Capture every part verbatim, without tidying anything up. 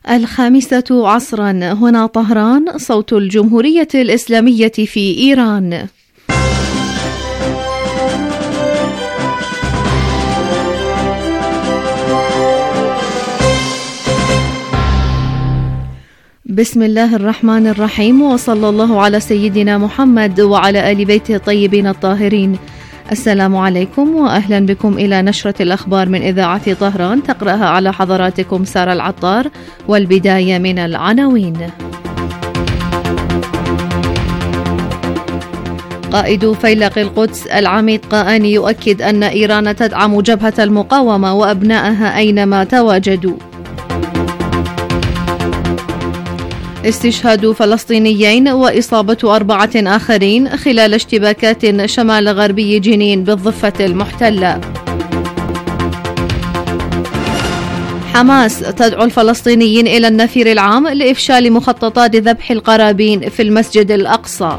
الخامسة عصرا، هنا طهران، صوت الجمهورية الإسلامية في إيران. بسم الله الرحمن الرحيم، وصلى الله على سيدنا محمد وعلى آل بيته الطيبين الطاهرين. السلام عليكم وأهلا بكم إلى نشرة الأخبار من إذاعة طهران، تقرأها على حضراتكم سارة العطار. والبداية من العناوين. قائد فيلق القدس العميد قاآني يؤكد أن إيران تدعم جبهة المقاومة وأبنائها أينما تواجدوا. استشهاد فلسطينيين وإصابة أربعة آخرين خلال اشتباكات شمال غربي جنين بالضفة المحتلة. حماس تدعو الفلسطينيين إلى النفير العام لإفشال مخططات ذبح القرابين في المسجد الأقصى.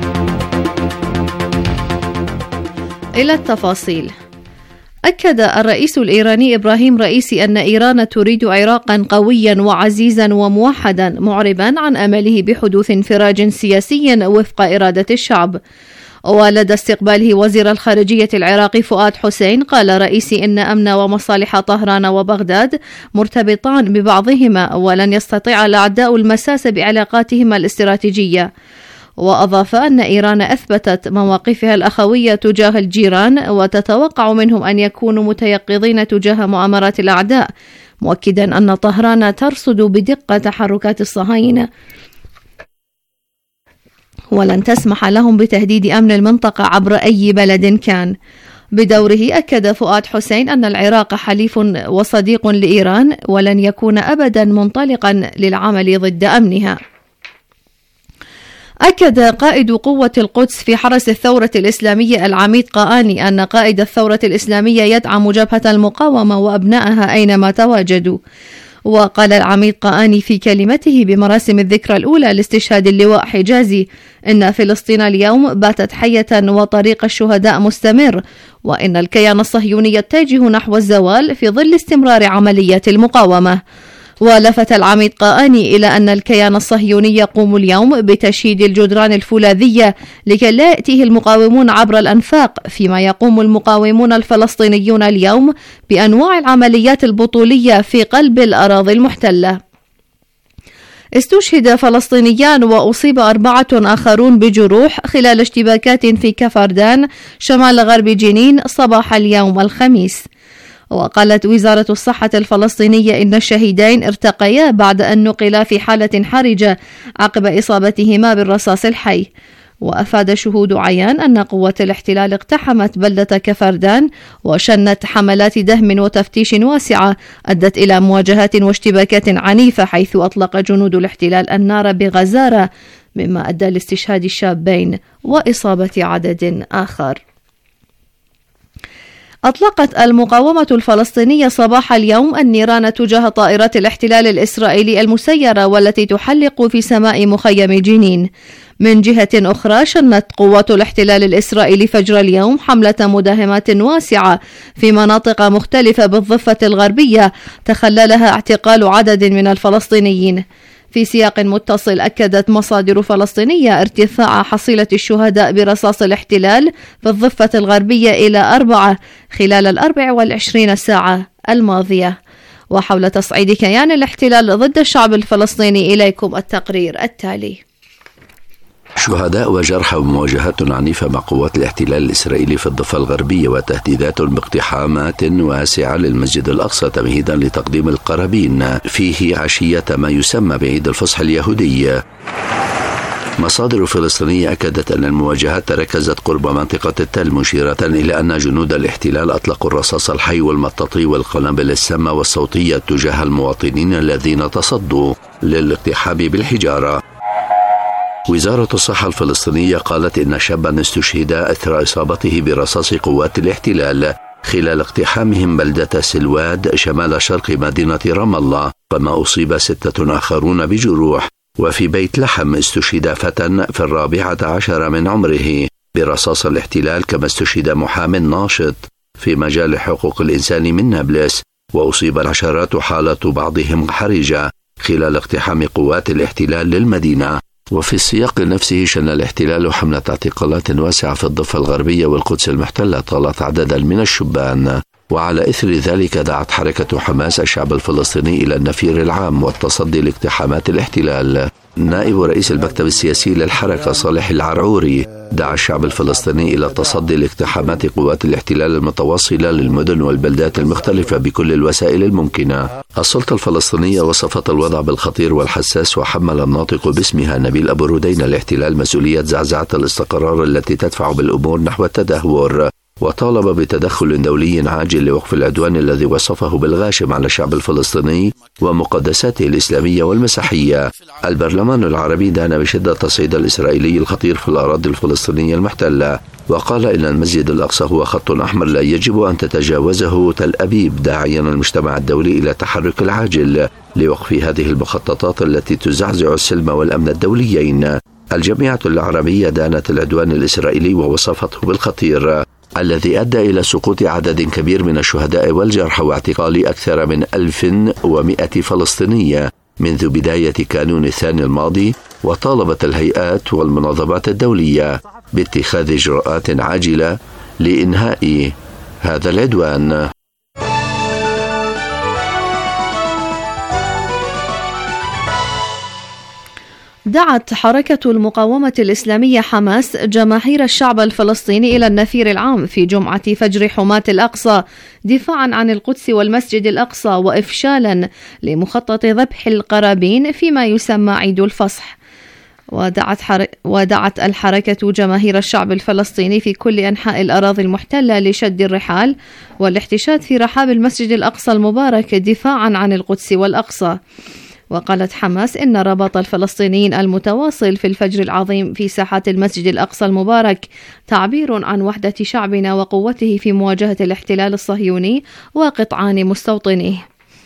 إلى التفاصيل. أكد الرئيس الإيراني إبراهيم رئيسي أن إيران تريد عراقا قويا وعزيزا وموحدا، معربا عن أمله بحدوث انفراج سياسي وفق إرادة الشعب. ولدى استقباله وزير الخارجية العراقي فؤاد حسين، قال رئيسي إن أمن ومصالح طهران وبغداد مرتبطان ببعضهما، ولن يستطيع الأعداء المساس بعلاقاتهما الاستراتيجية. وأضاف أن إيران أثبتت مواقفها الأخوية تجاه الجيران، وتتوقع منهم أن يكونوا متيقظين تجاه مؤامرات الأعداء، مؤكدا أن طهران ترصد بدقة تحركات الصهاينة ولن تسمح لهم بتهديد أمن المنطقة عبر أي بلد كان. بدوره أكد فؤاد حسين أن العراق حليف وصديق لإيران، ولن يكون أبدا منطلقا للعمل ضد أمنها. أكد قائد قوة القدس في حرس الثورة الإسلامية العميد قاآني أن قائد الثورة الإسلامية يدعم جبهة المقاومة وأبنائها أينما تواجدوا. وقال العميد قاآني في كلمته بمراسم الذكرى الأولى لاستشهاد اللواء حجازي إن فلسطين اليوم باتت حية وطريق الشهداء مستمر، وإن الكيان الصهيوني يتجه نحو الزوال في ظل استمرار عمليات المقاومة. ولفت العميد قاآني إلى أن الكيان الصهيوني يقوم اليوم بتشييد الجدران الفولاذية لكي لا يأتيه المقاومون عبر الأنفاق، فيما يقوم المقاومون الفلسطينيون اليوم بأنواع العمليات البطولية في قلب الأراضي المحتلة. استشهد فلسطينيان وأصيب أربعة آخرون بجروح خلال اشتباكات في كفردان شمال غرب جنين صباح اليوم الخميس. وقالت وزارة الصحة الفلسطينية إن الشهيدين ارتقيا بعد أن نقلا في حالة حرجة عقب إصابتهما بالرصاص الحي. وأفاد شهود عيان أن قوة الاحتلال اقتحمت بلدة كفردان وشنت حملات دهم وتفتيش واسعة أدت إلى مواجهات واشتباكات عنيفة، حيث أطلق جنود الاحتلال النار بغزارة، مما أدى لاستشهاد الشابين وإصابة عدد آخر. أطلقت المقاومة الفلسطينية صباح اليوم النيران تجاه طائرات الاحتلال الإسرائيلي المسيرة والتي تحلق في سماء مخيم جنين. من جهة أخرى، شنت قوات الاحتلال الإسرائيلي فجر اليوم حملة مداهمات واسعة في مناطق مختلفة بالضفة الغربية تخللها اعتقال عدد من الفلسطينيين. في سياق متصل، أكدت مصادر فلسطينية ارتفاع حصيلة الشهداء برصاص الاحتلال في الضفة الغربية إلى أربعة خلال الأربع والعشرين ساعة الماضية. وحول تصعيد كيان الاحتلال ضد الشعب الفلسطيني، إليكم التقرير التالي. شهداء وجرحى ومواجهات عنيفة مع قوات الاحتلال الإسرائيلي في الضفة الغربية، وتهديدات باقتحامات واسعة للمسجد الأقصى تمهيدا لتقديم القرابين فيه عشية ما يسمى بعيد الفصح اليهودي. مصادر فلسطينية أكدت أن المواجهات تركزت قرب منطقة التل، مشيرة إلى أن جنود الاحتلال أطلقوا الرصاص الحي والمطاطي والقنابل السامة والصوتية تجاه المواطنين الذين تصدوا للاقتحام بالحجارة. وزارة الصحة الفلسطينية قالت إن شابا استشهد أثر إصابته برصاص قوات الاحتلال خلال اقتحامهم بلدة سلواد شمال شرق مدينة رام الله، كما أصيب ستة آخرون بجروح. وفي بيت لحم استشهد فتى في الرابعة عشر من عمره برصاص الاحتلال، كما استشهد محام ناشط في مجال حقوق الإنسان من نابلس، وأصيب العشرات حالة بعضهم حرجة خلال اقتحام قوات الاحتلال للمدينة. وفي السياق نفسه شن الاحتلال حملة اعتقالات واسعة في الضفة الغربية والقدس المحتلة طالت عددا من الشبان، وعلى إثر ذلك دعت حركة حماس الشعب الفلسطيني إلى النفير العام والتصدي لاقتحامات الاحتلال. نائب رئيس المكتب السياسي للحركة صالح العرعوري دعا الشعب الفلسطيني إلى التصدي لاقتحامات قوات الاحتلال المتواصلة للمدن والبلدات المختلفة بكل الوسائل الممكنة. السلطة الفلسطينية وصفت الوضع بالخطير والحساس، وحمل الناطق باسمها نبيل أبو ردين الاحتلال مسؤولية زعزعة الاستقرار التي تدفع بالأمور نحو التدهور، وطالب بتدخل دولي عاجل لوقف العدوان الذي وصفه بالغاشم على الشعب الفلسطيني ومقدساته الإسلامية والمسيحية. البرلمان العربي دان بشدة التصعيد الإسرائيلي الخطير في الأراضي الفلسطينية المحتلة، وقال إن المسجد الأقصى هو خط أحمر لا يجب أن تتجاوزه تل أبيب، داعيا المجتمع الدولي إلى التحرك العاجل لوقف هذه المخططات التي تزعزع السلم والأمن الدوليين. الجامعة العربية دانت العدوان الإسرائيلي ووصفته بالخطير الذي أدى إلى سقوط عدد كبير من الشهداء والجرحى واعتقال أكثر من ألف ومئة فلسطيني منذ بداية كانون الثاني الماضي، وطالبت الهيئات والمنظمات الدولية باتخاذ إجراءات عاجلة لإنهاء هذا العدوان. دعت حركة المقاومة الإسلامية حماس جماهير الشعب الفلسطيني إلى النفير العام في جمعة فجر حماة الأقصى دفاعا عن القدس والمسجد الأقصى وإفشالا لمخطط ذبح القرابين فيما يسمى عيد الفصح. ودعت, حر... ودعت الحركة جماهير الشعب الفلسطيني في كل أنحاء الأراضي المحتلة لشد الرحال والاحتشاد في رحاب المسجد الأقصى المبارك دفاعا عن القدس والأقصى. وقالت حماس إن رباط الفلسطينيين المتواصل في الفجر العظيم في ساحات المسجد الأقصى المبارك تعبير عن وحدة شعبنا وقوته في مواجهة الاحتلال الصهيوني وقطعان مستوطنيه.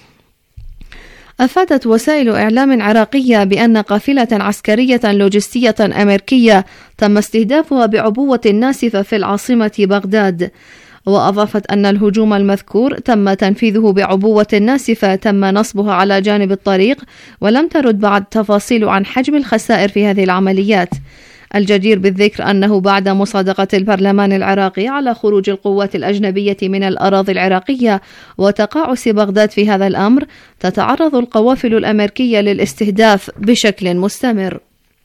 أفادت وسائل إعلام عراقية بأن قافلة عسكرية لوجستية أمريكية تم استهدافها بعبوة ناسفة في العاصمة بغداد، وأضافت أن الهجوم المذكور تم تنفيذه بعبوة ناسفة تم نصبها على جانب الطريق، ولم ترد بعد تفاصيل عن حجم الخسائر في هذه العمليات. الجدير بالذكر أنه بعد مصادقة البرلمان العراقي على خروج القوات الأجنبية من الأراضي العراقية وتقاعس بغداد في هذا الأمر، تتعرض القوافل الأمريكية للاستهداف بشكل مستمر.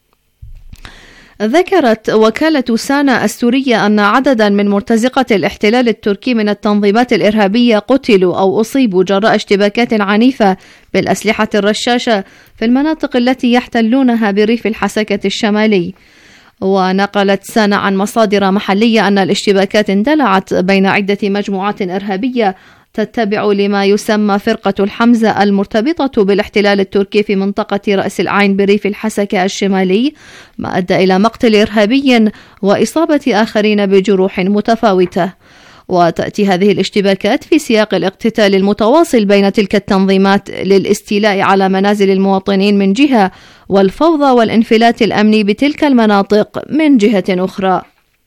ذكرت وكالة سانا السورية أن عددا من مرتزقة الاحتلال التركي من التنظيمات الإرهابية قتلوا أو أصيبوا جراء اشتباكات عنيفة بالأسلحة الرشاشة في المناطق التي يحتلونها بريف الحسكة الشمالي. ونقلت سانا عن مصادر محلية أن الاشتباكات اندلعت بين عدة مجموعات إرهابية تتبع لما يسمى فرقة الحمزة المرتبطة بالاحتلال التركي في منطقة رأس العين بريف الحسكة الشمالي، ما أدى إلى مقتل إرهابي وإصابة آخرين بجروح متفاوتة. وتأتي هذه الاشتباكات في سياق الاقتتال المتواصل بين تلك التنظيمات للاستيلاء على منازل المواطنين من جهة، والفوضى والانفلات الأمني بتلك المناطق من جهة أخرى.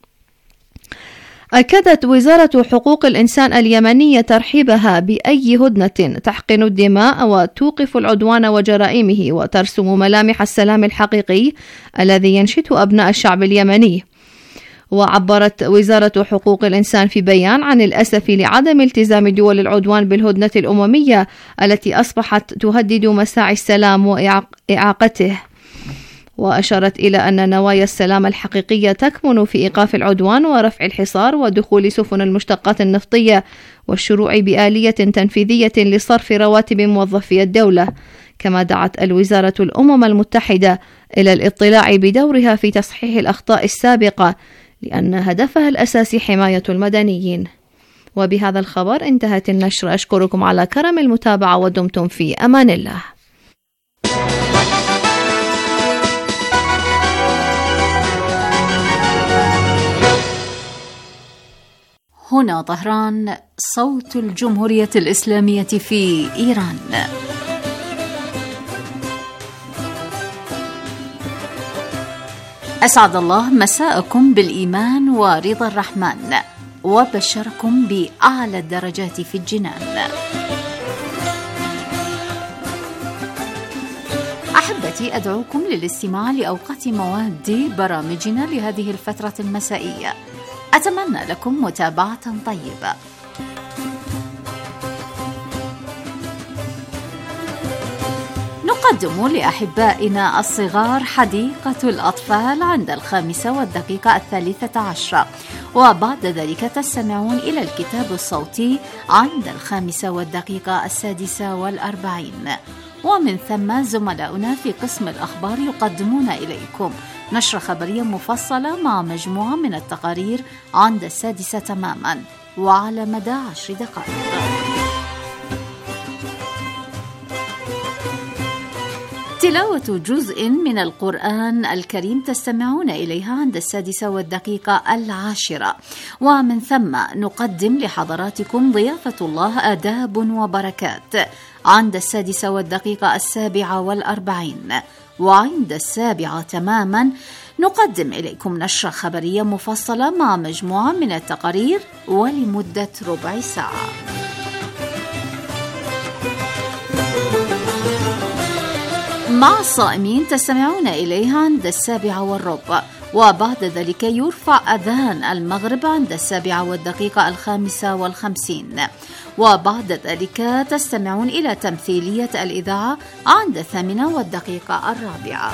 أكدت وزارة حقوق الإنسان اليمنية ترحيبها بأي هدنة تحقن الدماء وتوقف العدوان وجرائمه وترسم ملامح السلام الحقيقي الذي ينشده أبناء الشعب اليمني. وعبرت وزارة حقوق الإنسان في بيان عن الأسف لعدم التزام دول العدوان بالهدنة الأممية التي أصبحت تهدد مساعي السلام وإعاقته. وأشارت إلى أن نوايا السلام الحقيقية تكمن في إيقاف العدوان ورفع الحصار ودخول سفن المشتقات النفطية والشروع بآلية تنفيذية لصرف رواتب موظفي الدولة. كما دعت الوزارة الأمم المتحدة إلى الاطلاع بدورها في تصحيح الأخطاء السابقة، لأن هدفها الأساسي حماية المدنيين. وبهذا الخبر انتهت النشرة. أشكركم على كرم المتابعة ودمتم في أمان الله. هنا طهران، صوت الجمهورية الإسلامية في إيران. أسعد الله مساءكم بالإيمان ورضا الرحمن، وبشركم بأعلى الدرجات في الجنان. تحياتي، أدعوكم للاستماع لأوقات مواد برامجنا لهذه الفترة المسائية. أتمنى لكم متابعة طيبة. نقدم لأحبائنا الصغار حديقة الأطفال عند الخامسة والدقيقة الثالثة عشرة، وبعد ذلك تستمعون إلى الكتاب الصوتي عند الخامسة والدقيقة السادسة والأربعين، ومن ثم زملاؤنا في قسم الأخبار يقدمون إليكم نشرة خبرية مفصلة مع مجموعة من التقارير عند السادسة تماما وعلى مدى عشر دقائق. تلاوة جزء من القرآن الكريم تستمعون إليها عند السادسة والدقيقة العاشرة، ومن ثم نقدم لحضراتكم ضيافة الله آداب وبركات عند السادسة والدقيقة السابعة والأربعين، وعند السابعة تماما نقدم إليكم نشرة خبرية مفصلة مع مجموعة من التقارير ولمدة ربع ساعة. مع الصائمين تستمعون إليها عند السابعة والربع، وبعد ذلك يرفع أذان المغرب عند السابعة والدقيقة الخامسة والخمسين، وبعد ذلك تستمعون إلى تمثيلية الإذاعة عند الثامنة والدقيقة الرابعة.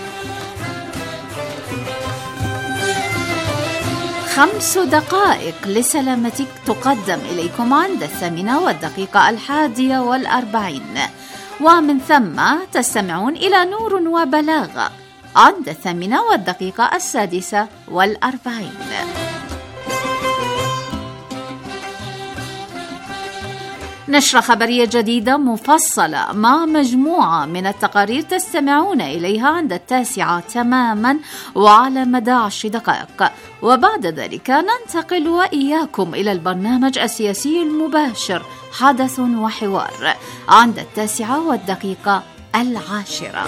خمس دقائق لسلامتك تقدم إليكم عند الثامنة والدقيقة الحادية والأربعين، ومن ثم تستمعون إلى نور وبلاغة عند الثامنة والدقيقة السادسة والأربعين. نشرة خبرية جديدة مفصلة مع مجموعة من التقارير تستمعون إليها عند التاسعة تماما وعلى مدى عشر دقائق، وبعد ذلك ننتقل وإياكم إلى البرنامج السياسي المباشر حدث وحوار عند التاسعة والدقيقة العاشرة.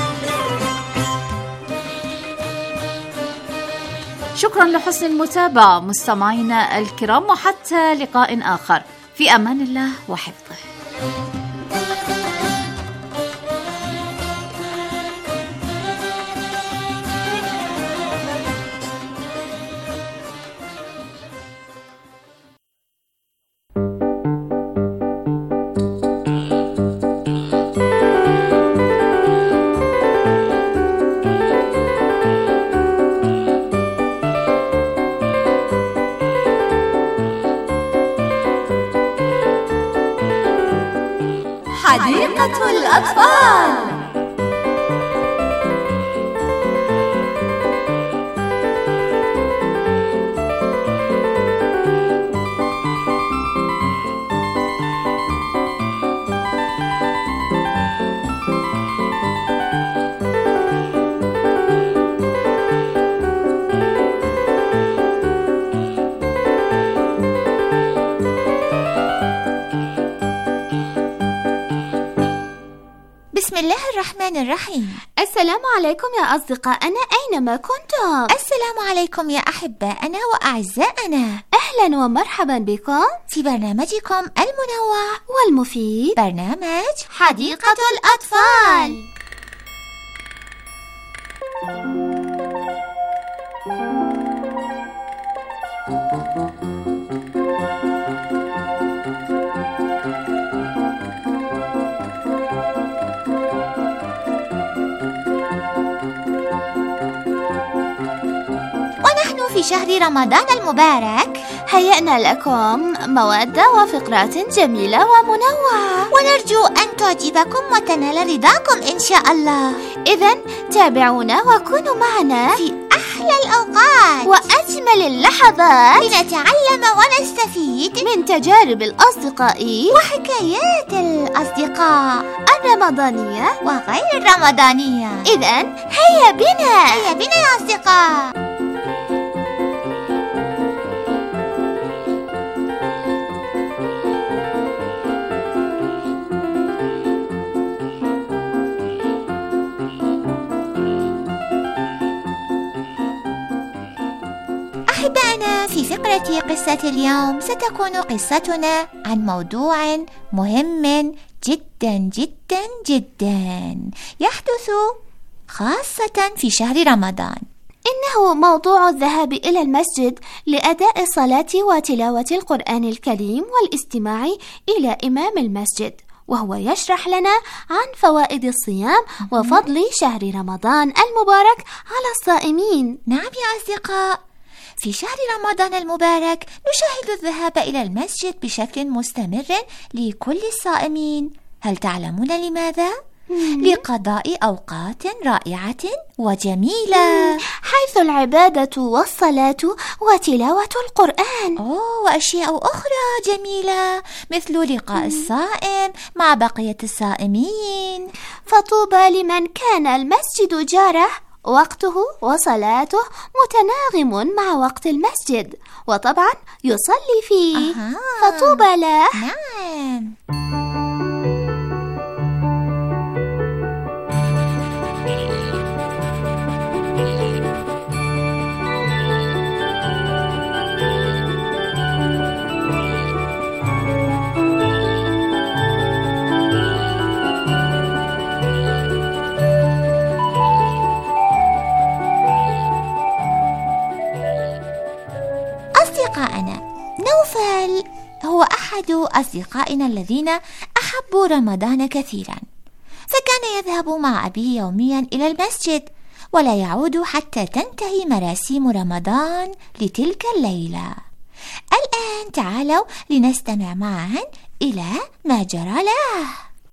شكرا لحسن المتابعة مستمعينا الكرام، وحتى لقاء آخر، في أمان الله وحفظه. حديقة الأطفال. بسم الله الرحمن الرحيم. السلام عليكم يا أصدقائنا أينما كنتم. السلام عليكم يا أحبائنا وأعزائنا. أهلا ومرحبا بكم في برنامجكم المنوع والمفيد، برنامج حديقة الأطفال. في شهر رمضان المبارك هيأنا لكم مواد وفقرات جميلة ومنوعة، ونرجو أن تعجبكم وتنال رضاكم إن شاء الله. إذن تابعونا وكونوا معنا في أحلى الأوقات وأجمل اللحظات لنتعلم ونستفيد من تجارب الأصدقاء وحكايات الأصدقاء الرمضانية وغير الرمضانية. إذن هيا بنا هيا بنا يا أصدقاء. أحبائنا، في فقرة قصة اليوم ستكون قصتنا عن موضوع مهم جدا جدا جدا يحدث خاصة في شهر رمضان. إنه موضوع الذهاب إلى المسجد لأداء الصلاة وتلاوة القرآن الكريم والاستماع إلى إمام المسجد، وهو يشرح لنا عن فوائد الصيام وفضل شهر رمضان المبارك على الصائمين. نعم يا أصدقاء، في شهر رمضان المبارك نشاهد الذهاب إلى المسجد بشكل مستمر لكل الصائمين. هل تعلمون لماذا؟ لقضاء أوقات رائعة وجميلة، حيث العبادة والصلاة وتلاوة القرآن. أوه، وأشياء أخرى جميلة مثل لقاء الصائم مع بقية الصائمين. فطوبى لمن كان المسجد جاره، وقته وصلاته متناغم مع وقت المسجد، وطبعا يصلي فيه. أها. فطوبى له. نعم. أصدقائنا، نوفل هو أحد أصدقائنا الذين أحبوا رمضان كثيرا، فكان يذهب مع أبيه يوميا إلى المسجد ولا يعود حتى تنتهي مراسيم رمضان لتلك الليلة. الآن تعالوا لنستمع معا إلى ما جرى له.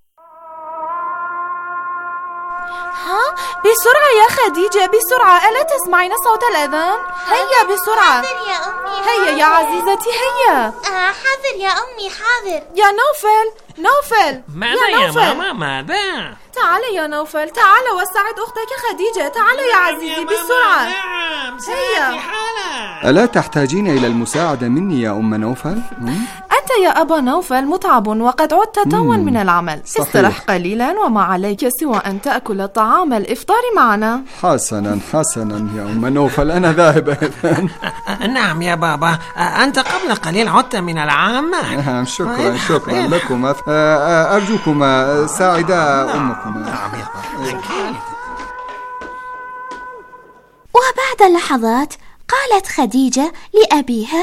ها، بسرعة يا خديجة، بسرعة، ألا تسمعين صوت الأذان؟ هيا بسرعة. حاضر يا أمي. هيا يا عزيزتي، هيا. آه حاضر يا أمي، حاضر. يا نوفل، نوفل. ماذا يا, يا نوفل. ماما؟ ماذا؟ تعال يا نوفل، تعال وساعد أختك خديجة. تعال يا عزيزي بسرعة. نعم، هيا. حالا. ألا تحتاجين إلى المساعدة مني يا أم نوفل؟ أنت يا أبا نوفل متعب وقد عدت توا من العمل. صحيح. استرح قليلا وما عليك سوى أن تأكل طعام الإفطار معنا. حسنا حسنا يا أم نوفل، أنا ذاهب الآن. نعم يا بابا، أنت قبل قليل عدت من العمل. شكرا شكرا لكما، أرجوكما ساعدا أمكما. نعم يا بابا. وبعد لحظات قالت خديجة لأبيها: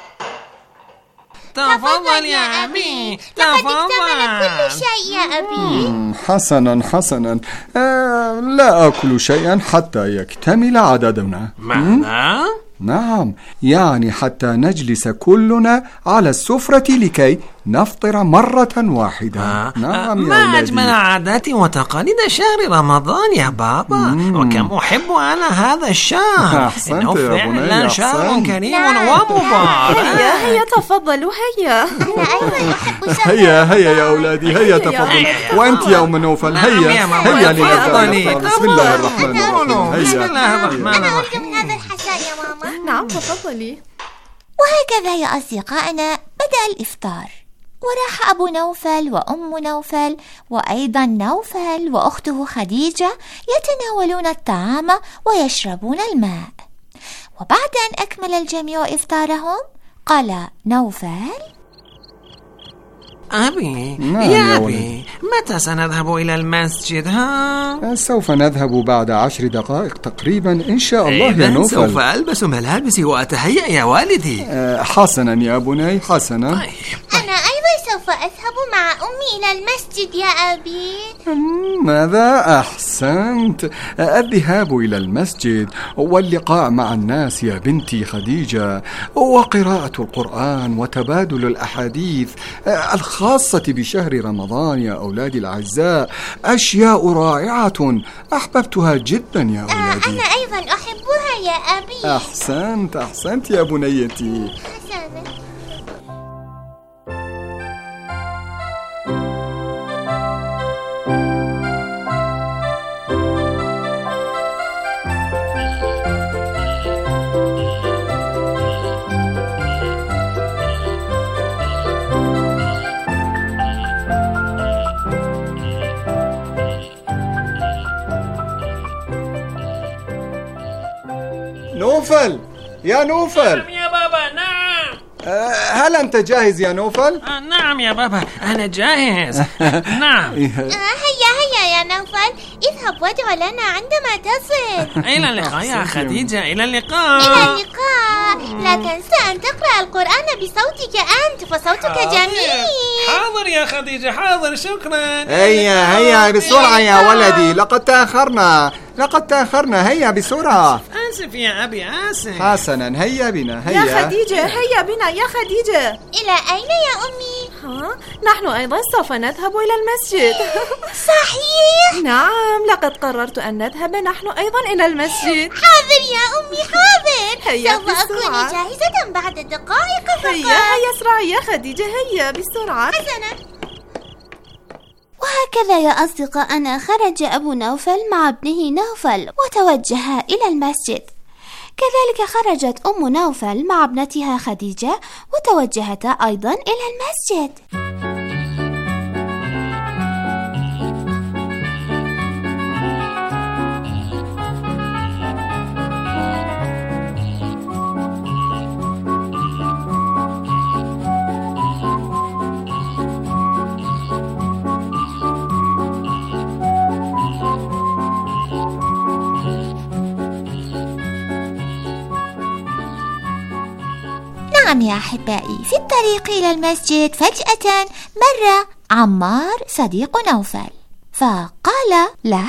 تفضل يا أبي، لقد اكتمل كل شيء يا أبي. حسنا حسنا، آه لا أكل شيئا حتى يكتمل عددنا. ماذا؟ نعم، يعني حتى نجلس كلنا على السفرة لكي نفطر مرة واحدة. آه. نعم يا ما أولادي. أجمل عادات وتقاليد شهر رمضان يا بابا. مم. وكم أحب أنا هذا الشهر. أحسنت إنه يا بني، فعلا شهر أحسنت. كريم نعم. ومبارك. هيا هيا تفضلوا، هيا. أنا أيضا أحب شهر هيا هيا يا أولادي، هيا تفضل. وأنت يا أم نوفل، نعم هيا يا ماما، هيا لنبدأ تفضلي. الإفطار. بسم الله الرحمن الرحيم. بسم هيا. الله الرحمن أنا أريد الرحيم. من هذا الحساء يا ماما. نعم تفضلي. وهكذا يا أصدقائنا بدأ الإفطار، وراح أبو نوفل وأم نوفل وأيضا نوفل وأخته خديجة يتناولون الطعام ويشربون الماء. وبعد أن أكمل الجميع إفطارهم قال نوفل: أبي، نعم يا يا أبي، متى سنذهب إلى المسجد؟ ها؟ سوف نذهب بعد عشر دقائق تقريبا إن شاء الله يا إذن نوفل. سوف ألبس ملابسي وأتهيأ يا والدي. آه، حسنا يا بني، حسنا. أنا أيضا سوف أذهب مع أمي إلى المسجد يا أبي. ماذا؟ أحسنت، الذهاب إلى المسجد واللقاء مع الناس يا بنتي خديجة، وقراءة القرآن وتبادل الأحاديث الخاصة بشهر رمضان يا أولادي الأعزاء أشياء رائعة أحببتها جدا يا أولادي. أنا أيضا أحبها يا أبي. أحسنت أحسنت يا بنيتي. حسنا. نوفل، يا نوفل. نعم يا بابا، نعم. هل أنت جاهز يا نوفل؟ آه نعم يا بابا، أنا جاهز. نعم. هيا هيا يا نوفل، اذهب وادع لنا عندما تصل. إلى اللقاء يا خديجة، إلى اللقاء. إلى اللقاء. لا تنسى أن تقرأ القرآن بصوتك أنت، فصوتك جميل. حاضر يا خديجة، حاضر، شكرا. هيا هيا بسرعة يا ولدي، لقد تأخرنا لقد تأخرنا هيا بسرعة. آسف يا أبي، آسف. حسنا، هيا بنا، هيا يا خديجة، هيا بنا يا خديجة. إلى أين يا أمي؟ ها؟ نحن أيضا سوف نذهب إلى المسجد. صحيح؟ نعم، لقد قررت أن نذهب نحن أيضا إلى المسجد. حاضر يا أمي، حاضر. هيا سوف أكون بسرعة. جاهزة بعد دقائق فقط. هيا هيا اسرعي يا خديجة، هيا بسرعة. حسنا. وهكذا يا أصدقائنا خرج أبو نوفل مع ابنه نوفل وتوجها إلى المسجد. كذلك خرجت أم نوفل مع ابنتها خديجة وتوجهتا أيضا إلى المسجد. نعم يا أحبائي، في الطريق إلى المسجد فجأة مر عمار صديق نوفل، فقال له: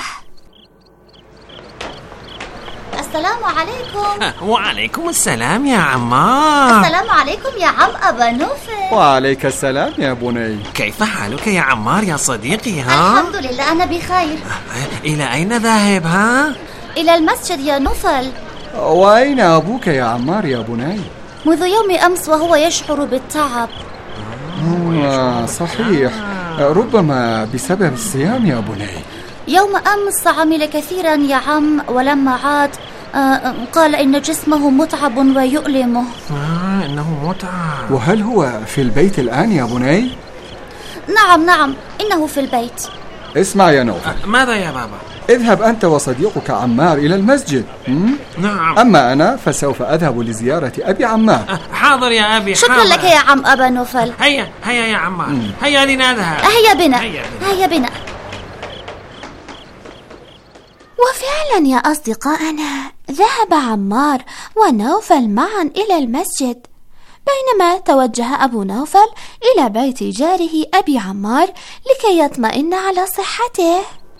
السلام عليكم. وعليكم السلام يا عمار. السلام عليكم يا عم أبا نوفل. وعليك السلام يا بني. كيف حالك يا عمار يا صديقي؟ ها؟ الحمد لله أنا بخير. إلى أين ذاهب؟ ها؟ إلى المسجد يا نوفل. وأين أبوك يا عمار يا بني؟ منذ يوم أمس وهو يشعر بالتعب. آه صحيح، ربما بسبب الصيام يا بني. يوم أمس عمل كثيرا يا عم، ولما عاد آه قال إن جسمه متعب ويؤلمه. آه إنه متعب. وهل هو في البيت الآن يا بني؟ نعم نعم، إنه في البيت. اسمع يا نوفل. آه ماذا يا بابا؟ اذهب أنت وصديقك عمار إلى المسجد. نعم. أما أنا فسوف أذهب لزيارة أبي عمار. آه حاضر يا أبي، شكرا حاضر. لك يا عم أبا نوفل. هيا هيا يا عمار، هيا لنذهب. هيا بنا، هيا بنا. هيا بنا. وفعلا يا أصدقائنا ذهب عمار ونوفل معا إلى المسجد، بينما توجه أبو نوفل إلى بيت جاره أبي عمار لكي يطمئن على صحته.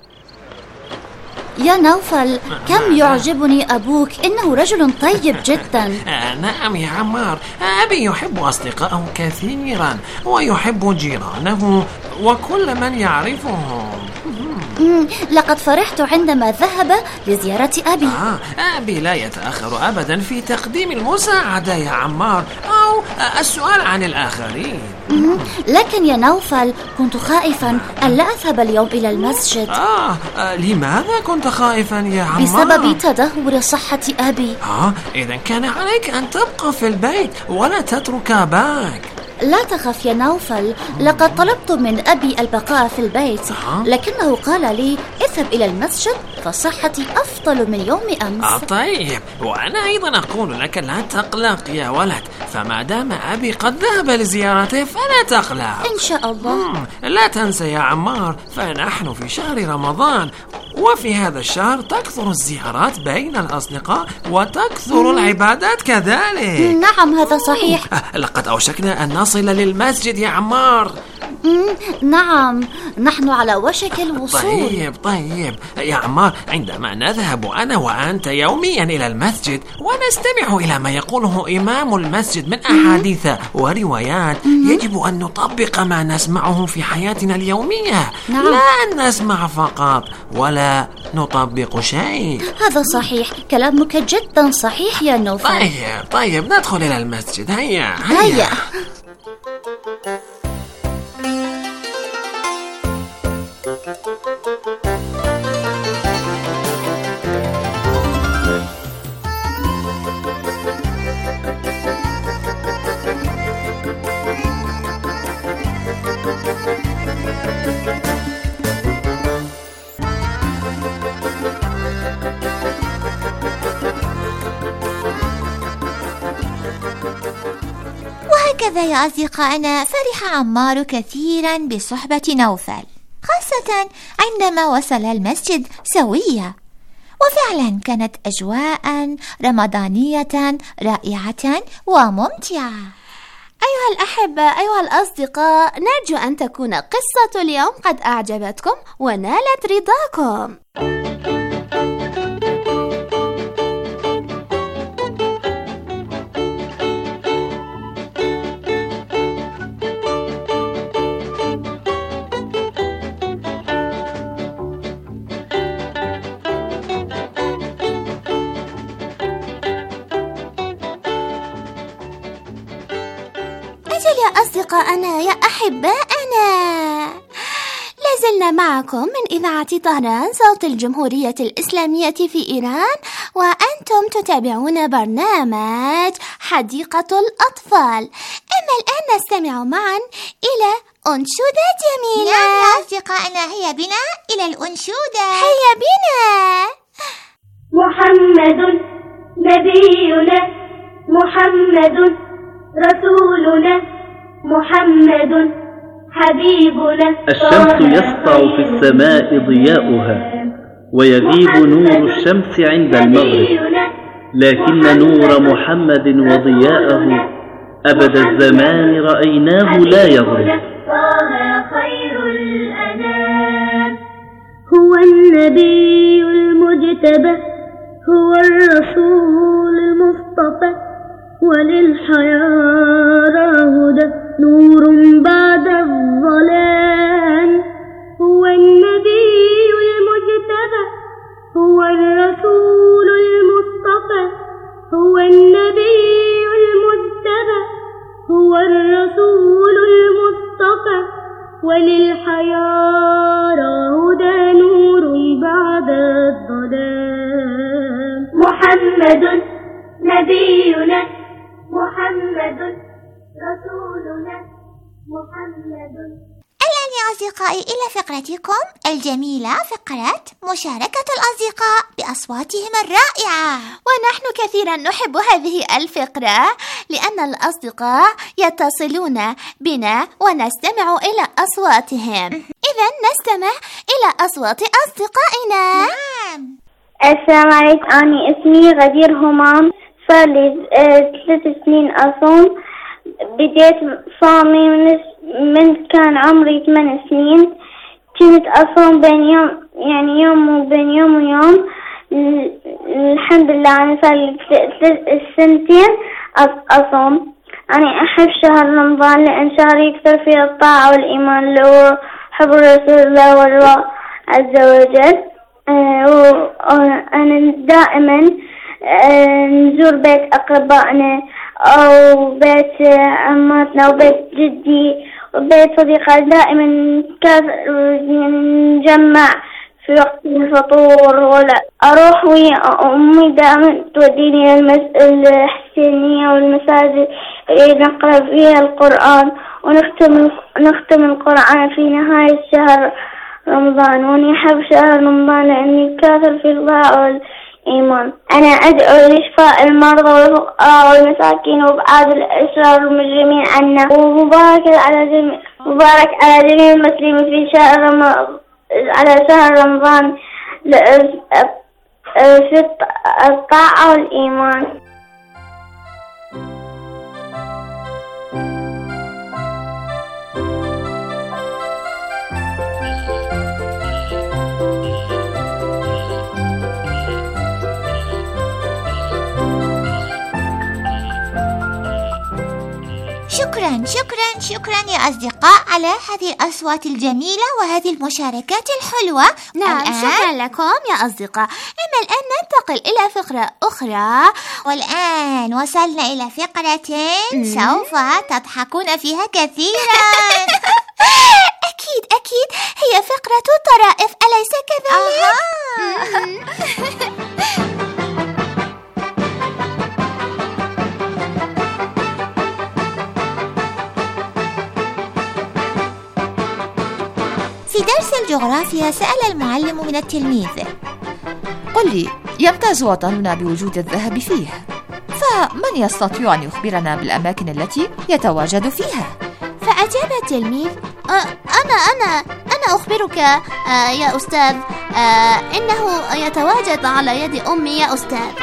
يا نوفل، كم يعجبني أبوك، إنه رجل طيب جدا. آه نعم يا عمار، أبي يحب أصدقائه كثيرا ويحب جيرانه وكل من يعرفهم. مم. لقد فرحت عندما ذهب لزيارة أبي. آه أبي لا يتأخر أبدا في تقديم المساعدة يا عمار أو السؤال عن الآخرين. مم. لكن يا نوفل، كنت خائفا أن لا أذهب اليوم إلى المسجد. آه, آه لماذا كنت خائفا يا عمار؟ بسبب تدهور صحة أبي. آه إذا كان عليك أن تبقى في البيت ولا تترك أباك. لا تخف يا نوفل، لقد طلبت من أبي البقاء في البيت، لكنه قال لي اذهب إلى المسجد فصحتي أفضل من يوم أمس. آه طيب، وأنا أيضا أقول لك لا تقلق يا ولد، فما دام أبي قد ذهب لزيارته فلا تقلق إن شاء الله. مم. لا تنسى يا عمار، فنحن في شهر رمضان، وفي هذا الشهر تكثر الزيارات بين الأصدقاء وتكثر مم. العبادات كذلك. نعم هذا صحيح. آه لقد أوشكنا أن نصل للمسجد يا عمار. مم. نعم، نحن على وشك الوصول. طيب طيب يا عمار، عندما نذهب أنا وأنت يوميا إلى المسجد ونستمع إلى ما يقوله إمام المسجد من أحاديث وروايات، يجب أن نطبق ما نسمعه في حياتنا اليومية. نعم. لا أن نسمع فقط ولا نطبق شيء. هذا صحيح، كلامك جدا صحيح يا نوفل. طيب طيب ندخل إلى المسجد. هيا هيا, هيا. وهكذا يا أصدقائنا فرح عمار كثيرا بصحبة نوفل، خاصة عندما وصل المسجد سوية، وفعلا كانت أجواء رمضانية رائعة وممتعة. أيها الأحبة، أيها الأصدقاء، نرجو أن تكون قصة اليوم قد أعجبتكم ونالت رضاكم. يا أصدقائنا، يا أحبائنا، لازلنا معكم من إذاعة طهران صوت الجمهورية الإسلامية في إيران، وأنتم تتابعون برنامج حديقة الأطفال. أما الآن نستمع معا إلى أنشودة جميلة. نعم يا أصدقائنا، هيا بنا إلى الأنشودة. هيا بنا. محمد نبينا، محمد رسولنا، محمد حبيبنا. الشمس يسطع في السماء ضياؤها، ويغيب نور الشمس عند المغرب، لكن نور محمد وضياءه أبد الزمان رأيناه لا يغرب. طه خير الأنام، هو النبي المجتبى، هو الرسول المصطفى، وللحياة هدى نور بعد الظلام. هو النبي المجتبى، هو الرسول المصطفى، هو النبي المجتبى، هو الرسول المصطفى، وللحياة هدى نور بعد الظلام. محمد نبينا، محمد رسولنا، محمد. الآن يا أصدقائي إلى فقرتكم الجميلة، فقرة مشاركة الأصدقاء بأصواتهم الرائعة. ونحن كثيرا نحب هذه الفقرة لأن الأصدقاء يتصلون بنا ونستمع إلى أصواتهم. إذا نستمع إلى أصوات أصدقائنا. نعم. السلام عليكم، أنا اسمي غدير همام، صار لي ثلاث سنين أصوم. بديت صومي من, من كان عمري ثمان سنين. كنت أصوم بين يوم يعني يوم وبين يوم ويوم. الحمد لله أنا صار لي سنتين أصوم. أنا أحب شهر رمضان لأن شهر يكثر فيه الطاعة والإيمان، اللي هو حب رسول الله والله عز وجل. أنا دائما نزور بيت أقربائنا أو بيت عماتنا وبيت جدي وبيت صديقات. دائما نجمع في وقت الفطور، ولا أروح ويا أمي دائما توديني الحسينية والمساجد اللي نقرأ فيها القرآن، ونختم نختم القرآن في نهاية شهر رمضان. وأني أحب شهر رمضان لأني كاثر في الله والإيمان. أنا أدعو لشفاء المرضى والفقراء والمساكين وإبعاد الأشرار المجرمين عنا، ومبارك على جميع مبارك على جميع المسلمين في شهر رمضان، على شهر رمضان في الطاعة والإيمان. شكرا شكرا شكرا يا أصدقاء على هذه الأصوات الجميلة وهذه المشاركات الحلوة. نعم الآن... شكرا لكم يا أصدقاء. أما الآن ننتقل إلى فقرة أخرى، والآن وصلنا إلى فقرة سوف تضحكون فيها كثيرا. أكيد أكيد هي فقرة طرائف، أليس كذلك؟ في درس الجغرافيا سأل المعلم من التلميذ: قل لي، يمتاز وطننا بوجود الذهب فيه، فمن يستطيع أن يخبرنا بالأماكن التي يتواجد فيها؟ فأجاب التلميذ: أه أنا أنا أنا أخبرك أه يا أستاذ، أه إنه يتواجد على يد أمي يا أستاذ.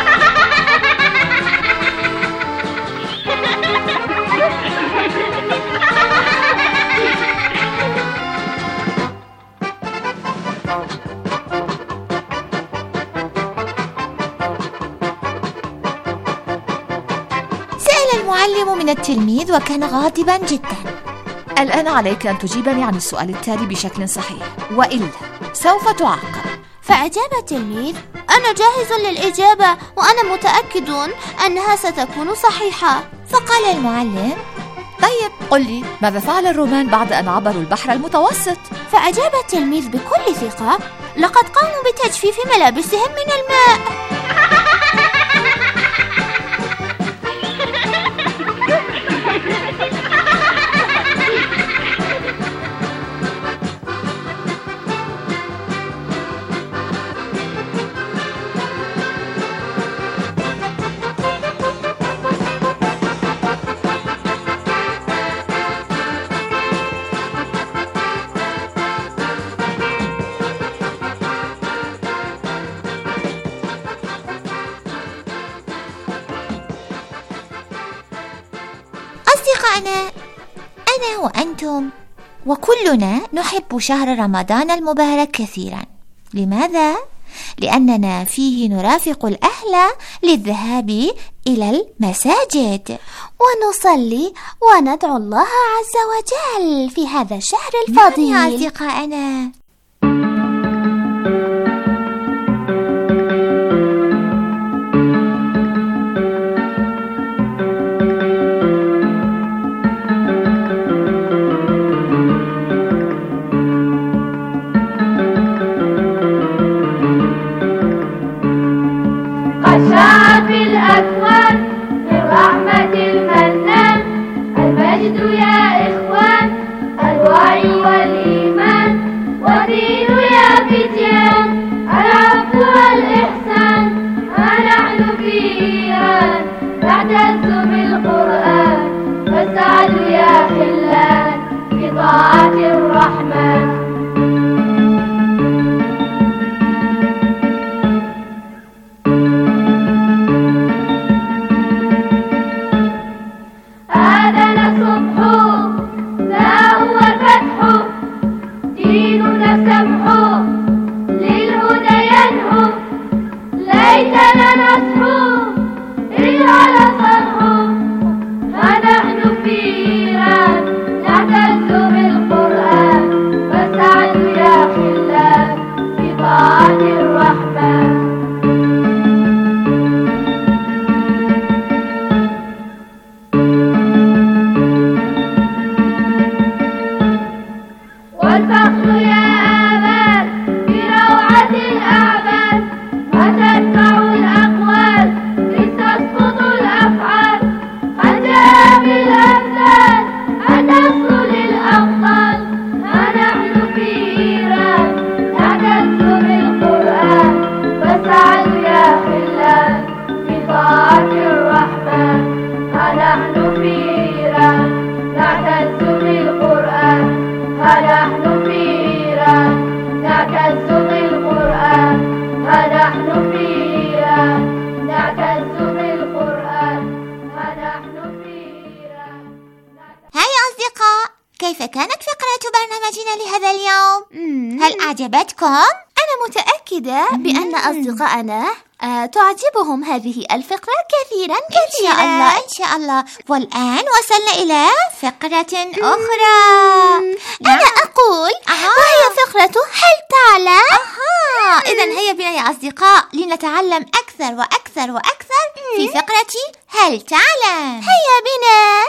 سأل المعلم من التلميذ وكان غاضبا جدا. الآن عليك أن تجيبني عن السؤال التالي بشكل صحيح، وإلا سوف تعاقب. فأجاب التلميذ: أنا جاهز للإجابة وأنا متأكد أنها ستكون صحيحة. فقال المعلم: طيب قل لي، ماذا فعل الرومان بعد أن عبروا البحر المتوسط؟ فأجاب التلميذ بكل ثقة: لقد قاموا بتجفيف ملابسهم من الماء. أصدقائنا، أنا وأنتم وكلنا نحب شهر رمضان المبارك كثيرا. لماذا؟ لأننا فيه نرافق الأهل للذهاب إلى المساجد ونصلي وندعو الله عز وجل في هذا الشهر الفضيل. نعم يا أصدقائنا. كيف كانت فقرة برنامجنا لهذا اليوم؟ مم. هل أعجبتكم؟ أنا متأكدة بأن أصدقائنا آه تعجبهم هذه الفقرة كثيرا كثيرا. إن شاء الله إن شاء الله. والآن وصلنا إلى فقرة أخرى. أنا نعم. أقول أها. وهي فقرة هل تعلم؟ أها. إذن هيا بنا يا أصدقاء لنتعلم أكثر وأكثر وأكثر مم. في فقرة هل تعلم. هيا بنا.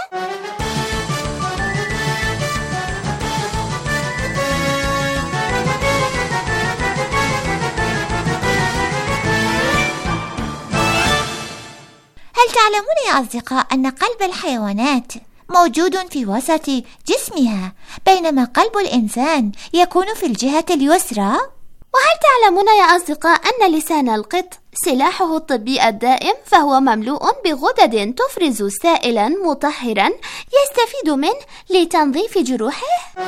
هل تعلمون يا أصدقاء أن قلب الحيوانات موجود في وسط جسمها، بينما قلب الإنسان يكون في الجهة اليسرى؟ وهل تعلمون يا أصدقاء أن لسان القط سلاحه الطبي الدائم، فهو مملوء بغدد تفرز سائلا مطهرا يستفيد منه لتنظيف جروحه؟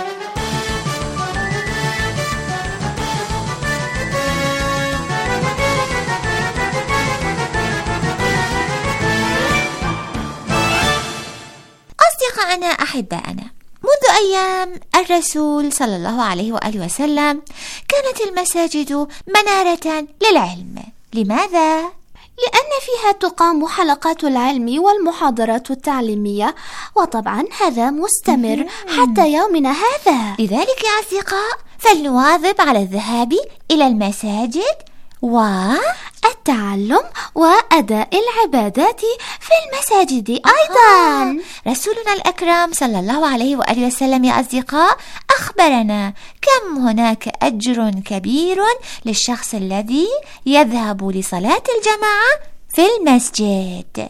أصدقائنا أحبائنا، منذ أيام الرسول صلى الله عليه وآله وسلم كانت المساجد منارة للعلم. لماذا؟ لأن فيها تقام حلقات العلم والمحاضرات التعليمية، وطبعا هذا مستمر حتى يومنا هذا. لذلك يا أصدقاء فلنواظب على الذهاب إلى المساجد والتعلم وأداء العبادات في المساجد أيضا. آه. رسولنا الأكرم صلى الله عليه وآله وسلم يا أصدقاء أخبرنا كم هناك أجر كبير للشخص الذي يذهب لصلاة الجماعة في المسجد.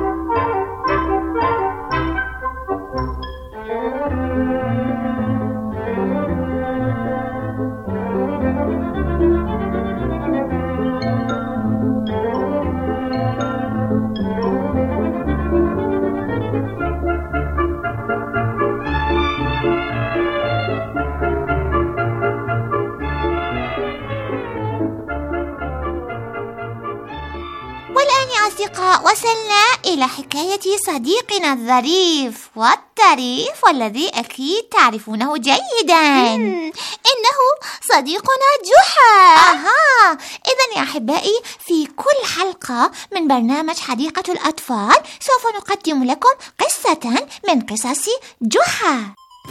أصدقاء وصلنا إلى حكاية صديقنا الظريف والطريف والذي أكيد تعرفونه جيدا. إنه صديقنا جحا. أها، إذن يا أحبائي في كل حلقة من برنامج حديقة الأطفال سوف نقدم لكم قصة من قصص جحا.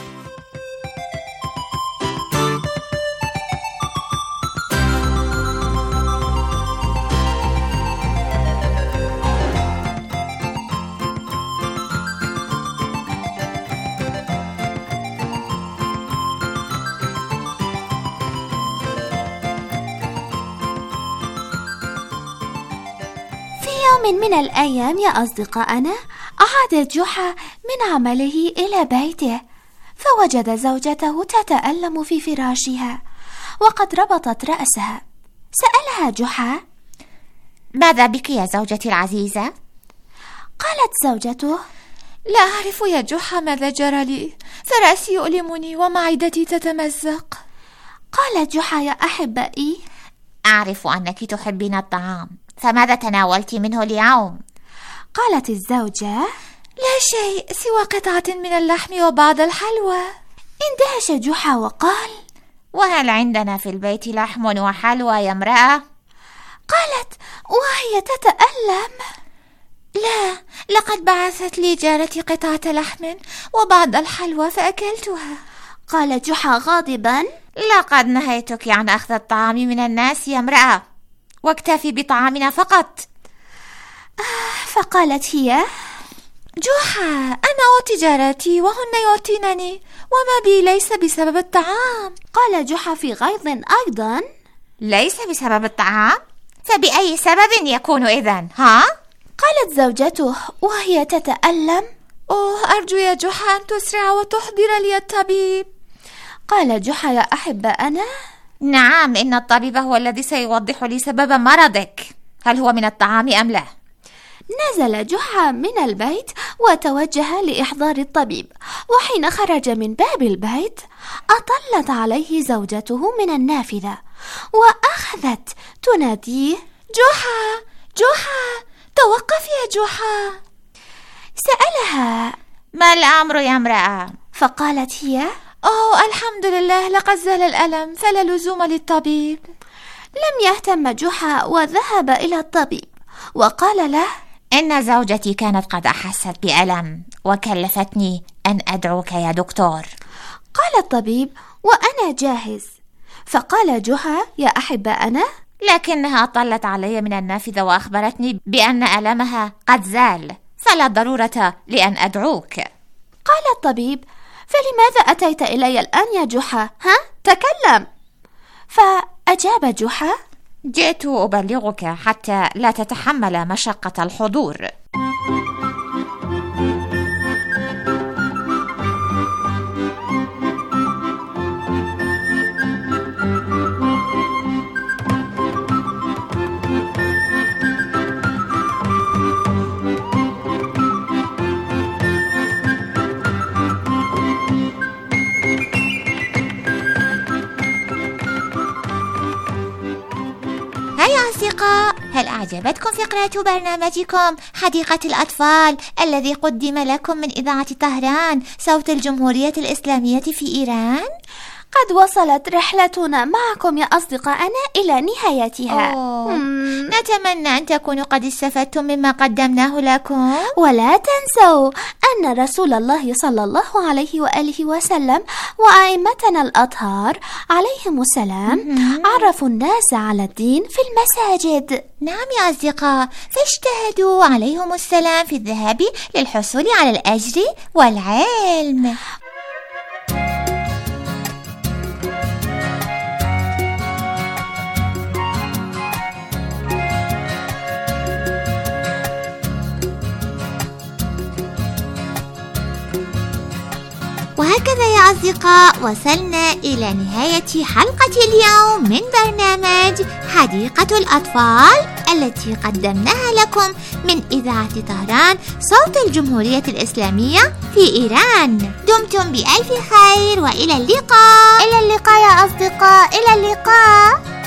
يوم من الأيام يا أصدقائنا عاد جحا من عمله إلى بيته، فوجد زوجته تتألم في فراشها وقد ربطت رأسها. سألها جحا: ماذا بك يا زوجتي العزيزة؟ قالت زوجته: لا أعرف يا جحا ماذا جرى لي، فرأسي يؤلمني ومعدتي تتمزق. قال جحا: يا أحبائي، أعرف أنك تحبين الطعام، فماذا تناولت منه اليوم؟ قالت الزوجة: لا شيء سوى قطعة من اللحم وبعض الحلوى. اندهش جحا وقال: وهل عندنا في البيت لحم وحلوى يا امرأة؟ قالت وهي تتألم: لا، لقد بعثت لي جارتي قطعة لحم وبعض الحلوى فأكلتها. قال جحا غاضبا: لقد نهيتك عن أخذ الطعام من الناس يا امرأة، واكتفي بطعامنا فقط. فقالت هي: جحا، أنا أعطي جارتي وهن يعطينني، وما بي ليس بسبب الطعام. قال جحا في غيظ أيضا: ليس بسبب الطعام؟ فبأي سبب يكون إذن؟ ها؟ قالت زوجته وهي تتألم: أوه، أرجو يا جحا أن تسرع وتحضر لي الطبيب. قال جحا: يا أحبائنا، نعم، إن الطبيب هو الذي سيوضح لي سبب مرضك، هل هو من الطعام أم لا؟ نزل جحا من البيت وتوجه لإحضار الطبيب، وحين خرج من باب البيت أطلت عليه زوجته من النافذة وأخذت تناديه: جحا جحا، توقف يا جحا. سألها: ما الأمر يا امرأة؟ فقالت هي: أوه، الحمد لله، لقد زال الألم، فلا لزوم للطبيب. لم يهتم جحا وذهب إلى الطبيب وقال له: إن زوجتي كانت قد أحست بألم وكلفتني أن أدعوك يا دكتور. قال الطبيب: وأنا جاهز. فقال جحا: يا أحبائنا، لكنها أطلت علي من النافذة وأخبرتني بأن ألمها قد زال، فلا ضرورة لأن أدعوك. قال الطبيب: فلماذا أتيت إلي الآن يا جحا؟ ها؟ تكلم. فأجاب جحا: جئت أبلغك حتى لا تتحمل مشقة الحضور. هل أعجبتكم فقرة برنامجكم حديقة الأطفال الذي قدم لكم من إذاعة طهران صوت الجمهورية الإسلامية في إيران؟ قد وصلت رحلتنا معكم يا أصدقائنا إلى نهايتها. نتمنى أن تكونوا قد استفدتم مما قدمناه لكم، ولا تنسوا أن رسول الله صلى الله عليه وآله وسلم وأئمتنا الأطهار عليهم السلام عرفوا الناس على الدين في المساجد. نعم يا أصدقاء، فاجتهدوا عليهم السلام في الذهاب للحصول على الأجر والعلم. وهكذا يا أصدقاء وصلنا إلى نهاية حلقة اليوم من برنامج حديقة الأطفال التي قدمناها لكم من إذاعة طهران صوت الجمهورية الإسلامية في إيران. دمتم بألف خير وإلى اللقاء. إلى اللقاء يا أصدقاء، إلى اللقاء.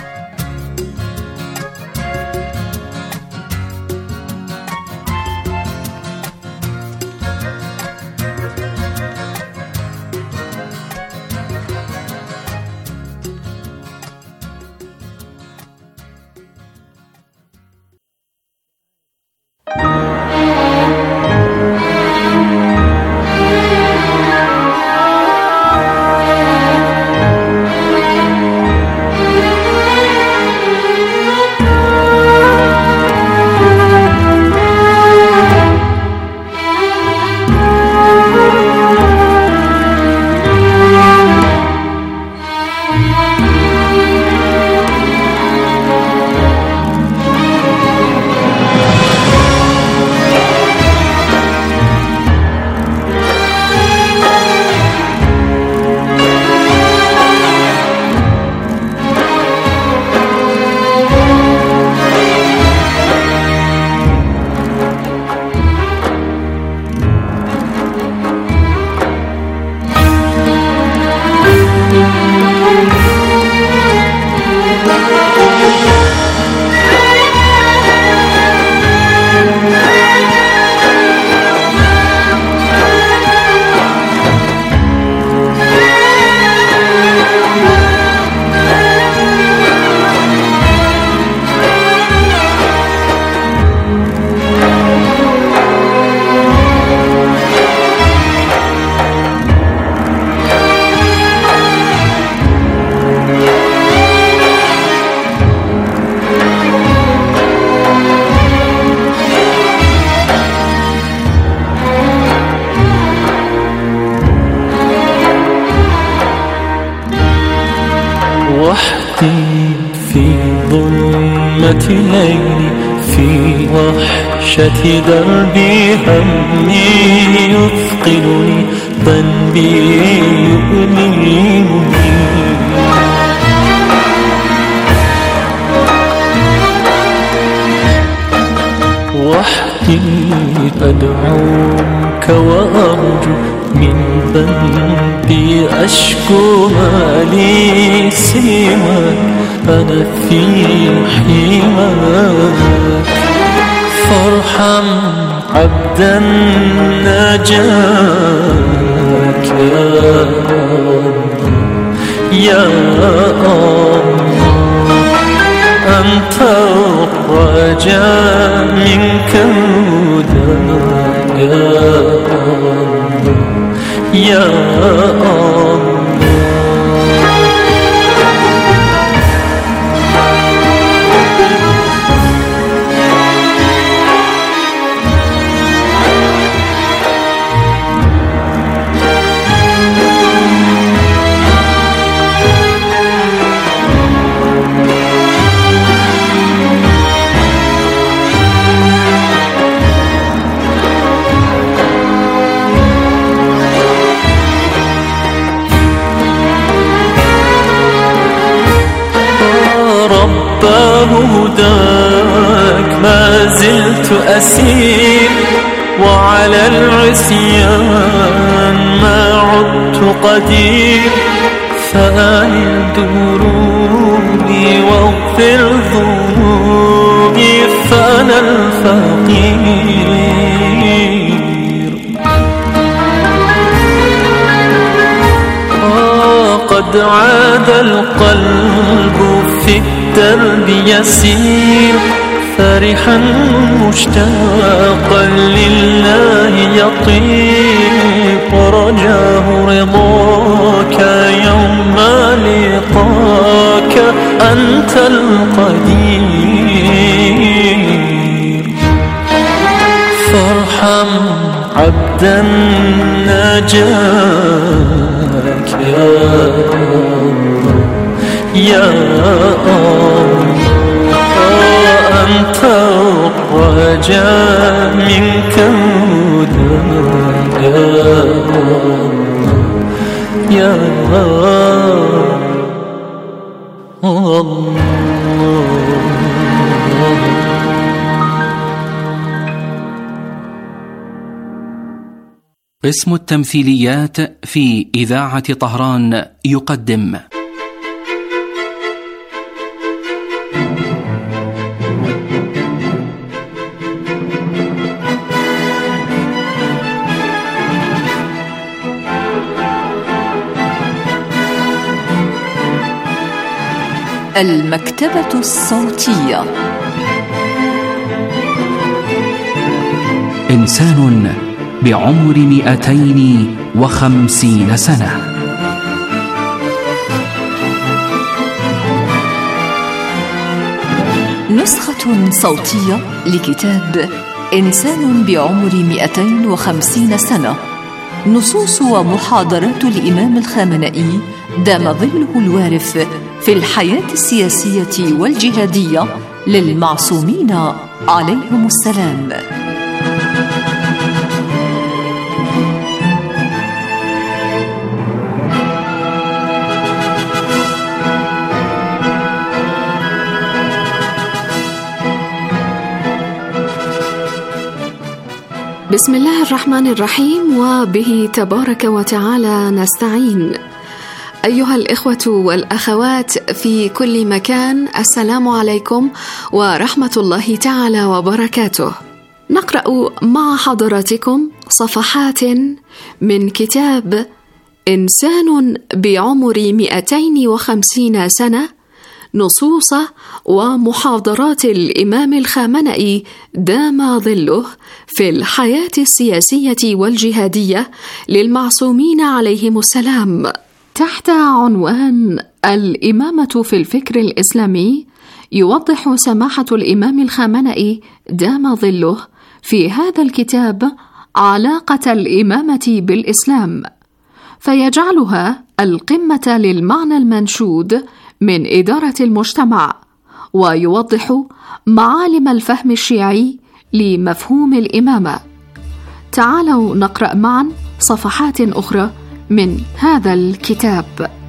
في ظلمة الليل في وحشة دربي همي يثقلني ذنبي يؤلمني وحدي أدعوك وأرجو من ذنبي أشكو ما لي سواك أنا في حماك فارحم عبدا نجاك يا الله أنت الرجاء منك هداك يا الله هداك ما زلت أسير وعلى العصيان ما عدت قدير فأنل دروبي واغفر ذنوبي الفقير. آه قد عاد القلب في الدرب يسير، فرحا مشتاقا لله يطير، ورجاه رضاك يوم لقاك أنت القدير. فارحم عبدا ناجاك يا يا أنت الرجاء منك هداك يا الله. قسم التمثيليات في إذاعة طهران يقدم المكتبة الصوتية. إنسان بعمر مئتين وخمسين سنة. نسخة صوتية لكتاب إنسان بعمر مئتين وخمسين سنة، نصوص ومحاضرات الإمام الخامنئي دام ظله الوارف في الحياة السياسية والجهادية للمعصومين عليهم السلام. بسم الله الرحمن الرحيم، وبه تبارك وتعالى نستعين. أيها الإخوة والأخوات في كل مكان، السلام عليكم ورحمة الله تعالى وبركاته. نقرأ مع حضراتكم صفحات من كتاب إنسان بعمر مئتين وخمسين سنة، نصوص ومحاضرات الإمام الخامنئي دام ظله في الحياة السياسية والجهادية للمعصومين عليهم السلام، تحت عنوان الإمامة في الفكر الإسلامي. يوضح سماحة الإمام الخامنئي دام ظله في هذا الكتاب علاقة الإمامة بالإسلام، فيجعلها القمة للمعنى المنشود من إدارة المجتمع، ويوضح معالم الفهم الشيعي لمفهوم الإمامة. تعالوا نقرأ معا صفحات أخرى من هذا الكتاب.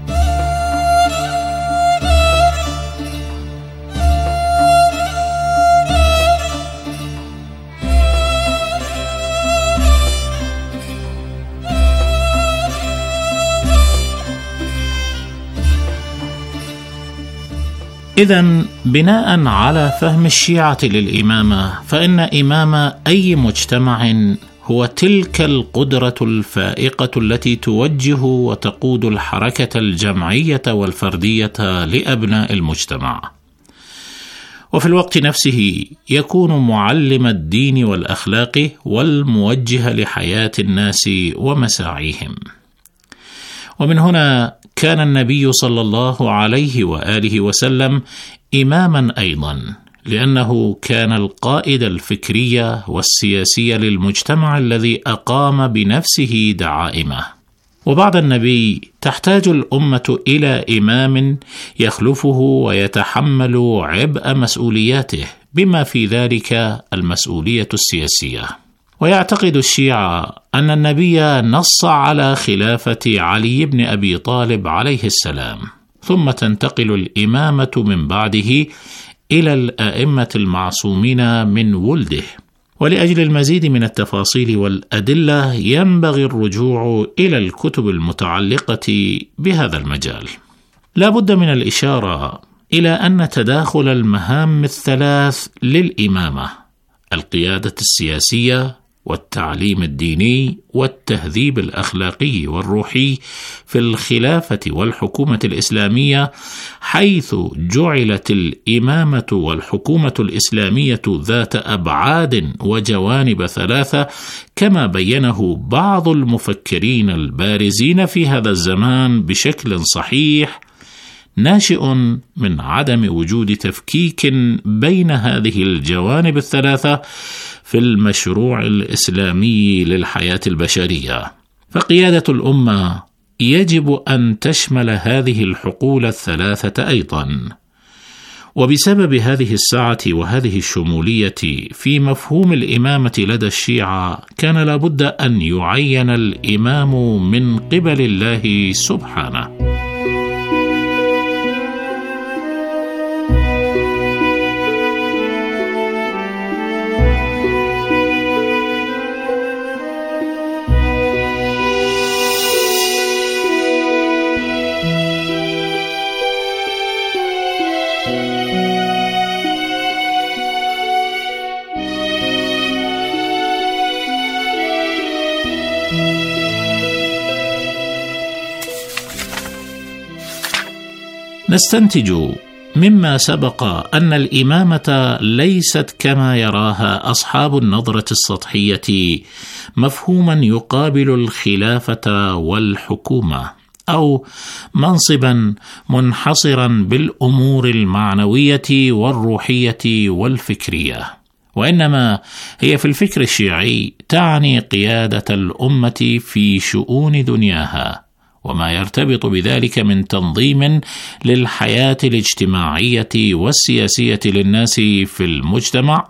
إذن بناء على فهم الشيعة للإمامة، فإن إمام أي مجتمع هو تلك القدرة الفائقة التي توجه وتقود الحركة الجمعية والفردية لأبناء المجتمع، وفي الوقت نفسه يكون معلم الدين والأخلاق والموجه لحياة الناس ومساعيهم. ومن هنا كان النبي صلى الله عليه وآله وسلم إماما أيضا، لأنه كان القائد الفكري والسياسي للمجتمع الذي أقام بنفسه دعائمه. وبعد النبي تحتاج الأمة إلى إمام يخلفه ويتحمل عبء مسؤولياته، بما في ذلك المسؤولية السياسية. ويعتقد الشيعة أن النبي نص على خلافة علي بن أبي طالب عليه السلام، ثم تنتقل الإمامة من بعده إلى الأئمة المعصومين من ولده. ولأجل المزيد من التفاصيل والأدلة ينبغي الرجوع إلى الكتب المتعلقة بهذا المجال. لا بد من الإشارة إلى أن تداخل المهام الثلاث للإمامة القيادة السياسية والتعليم الديني والتهذيب الأخلاقي والروحي في الخلافة والحكومة الإسلامية، حيث جعلت الإمامة والحكومة الإسلامية ذات أبعاد وجوانب ثلاثة، كما بينه بعض المفكرين البارزين في هذا الزمان بشكل صحيح، ناشئ من عدم وجود تفكيك بين هذه الجوانب الثلاثة في المشروع الإسلامي للحياة البشرية. فقيادة الأمة يجب أن تشمل هذه الحقول الثلاثة أيضا. وبسبب هذه السعة وهذه الشمولية في مفهوم الإمامة لدى الشيعة، كان لابد أن يعين الإمام من قبل الله سبحانه. نستنتج مما سبق أن الإمامة ليست كما يراها أصحاب النظرة السطحية مفهوما يقابل الخلافة والحكومة، أو منصبا منحصرا بالأمور المعنوية والروحية والفكرية، وإنما هي في الفكر الشيعي تعني قيادة الأمة في شؤون دنياها وما يرتبط بذلك من تنظيم للحياة الاجتماعية والسياسية للناس في المجتمع،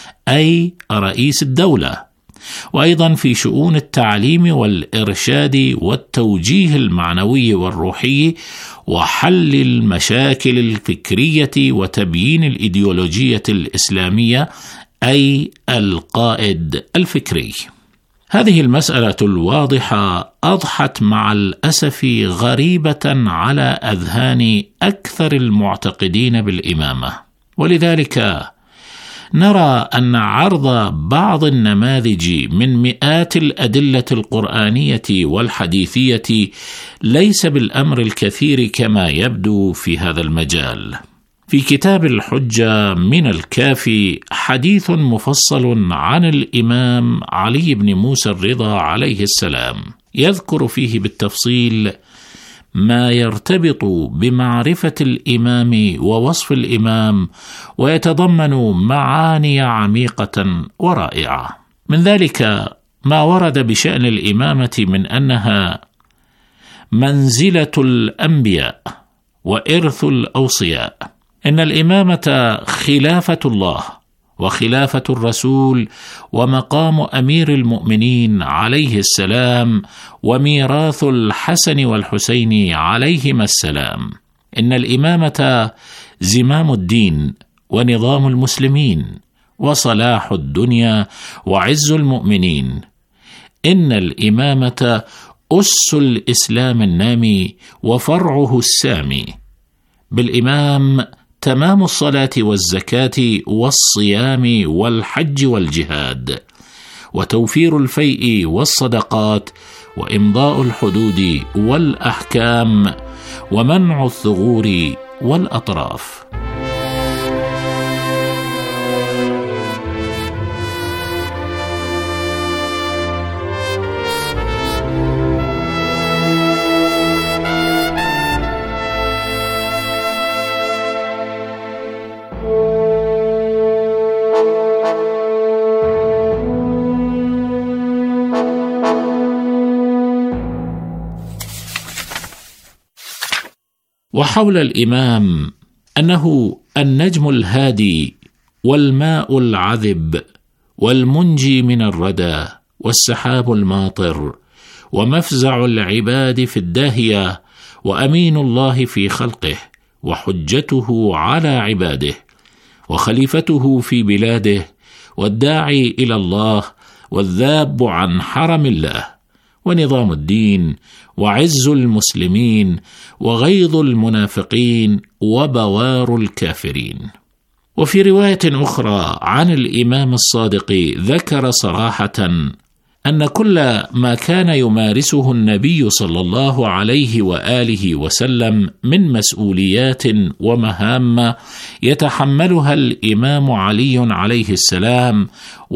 أي رئيس الدولة، وأيضا في شؤون التعليم والإرشاد والتوجيه المعنوي والروحي وحل المشاكل الفكرية وتبيين الإيديولوجية الإسلامية، أي القائد الفكري. هذه المسألة الواضحة أضحت مع الأسف غريبة على أذهان أكثر المعتقدين بالإمامة، ولذلك نرى أن عرض بعض النماذج من مئات الأدلة القرآنية والحديثية ليس بالأمر الكثير كما يبدو في هذا المجال. في كتاب الحجة من الكافي حديث مفصل عن الإمام علي بن موسى الرضا عليه السلام، يذكر فيه بالتفصيل ما يرتبط بمعرفة الإمام ووصف الإمام، ويتضمن معاني عميقة ورائعة. من ذلك ما ورد بشأن الإمامة من أنها منزلة الأنبياء وإرث الأوصياء، إن الإمامة خلافة الله وخلافة الرسول ومقام أمير المؤمنين عليه السلام وميراث الحسن والحسين عليهما السلام. إن الإمامة زمام الدين ونظام المسلمين وصلاح الدنيا وعز المؤمنين. إن الإمامة أس الإسلام النامي وفرعه السامي. بالإمام تمام الصلاة والزكاة والصيام والحج والجهاد، وتوفير الفيء والصدقات، وإمضاء الحدود والأحكام، ومنع الثغور والأطراف. وحول الإمام أنه النجم الهادي والماء العذب والمنجي من الردى والسحاب الماطر ومفزع العباد في الداهية وأمين الله في خلقه وحجته على عباده وخليفته في بلاده والداعي إلى الله والذاب عن حرم الله ونظام الدين وعز المسلمين وغيظ المنافقين وبوار الكافرين. وفي رواية أخرى عن الإمام الصادق ذكر صراحة أن كل ما كان يمارسه النبي صلى الله عليه وآله وسلم من مسؤوليات ومهام يتحملها الإمام علي عليه السلام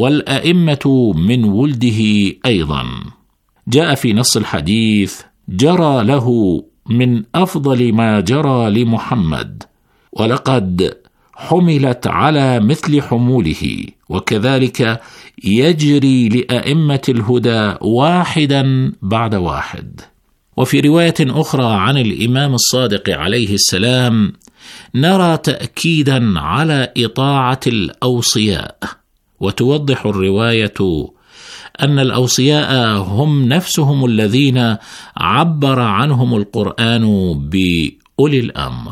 والأئمة من ولده أيضا. جاء في نص الحديث: جرى له من أفضل ما جرى لمحمد، ولقد حملت على مثل حموله، وكذلك يجري لأئمة الهدى واحدا بعد واحد. وفي رواية أخرى عن الإمام الصادق عليه السلام نرى تأكيدا على إطاعة الأوصياء، وتوضح الرواية أن الأوصياء هم نفسهم الذين عبر عنهم القرآن بأولي الأمر.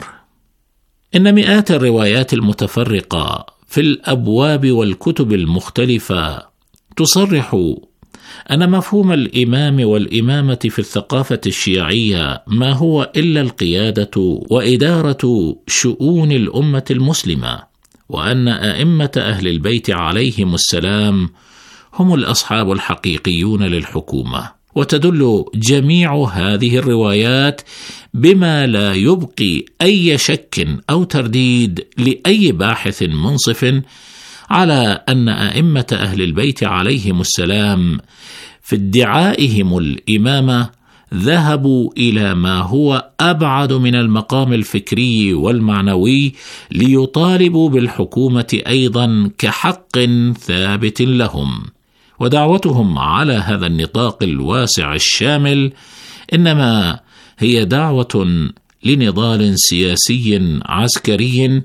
إن مئات الروايات المتفرقة في الأبواب والكتب المختلفة تصرح أن مفهوم الإمام والإمامة في الثقافة الشيعية ما هو إلا القيادة وإدارة شؤون الأمة المسلمة، وأن أئمة أهل البيت عليهم السلام هم الأصحاب الحقيقيون للحكومة. وتدل جميع هذه الروايات بما لا يبقي أي شك أو ترديد لأي باحث منصف على أن أئمة أهل البيت عليهم السلام في ادعائهم الإمامة ذهبوا إلى ما هو أبعد من المقام الفكري والمعنوي ليطالبوا بالحكومة أيضا كحق ثابت لهم. ودعوتهم على هذا النطاق الواسع الشامل إنما هي دعوة لنضال سياسي عسكري